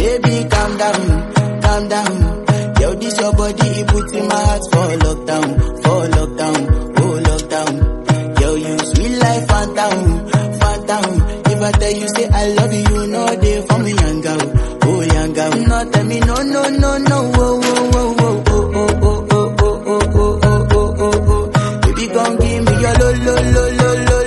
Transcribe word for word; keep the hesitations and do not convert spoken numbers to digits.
Baby, calm down, calm down. Yo, this your body, it puts in my heart for lockdown, for lockdown, oh lockdown. Yo, you sweet life, phantom, phantom. If I tell you say I love you, you know they for me, young girl, oh young girl. No, tell me no, no, no, no, oh, oh, oh, oh, oh, oh, oh, oh, oh, oh, oh, oh, oh, oh. Baby, gon' give me your lo, lo, lo, lo, lo.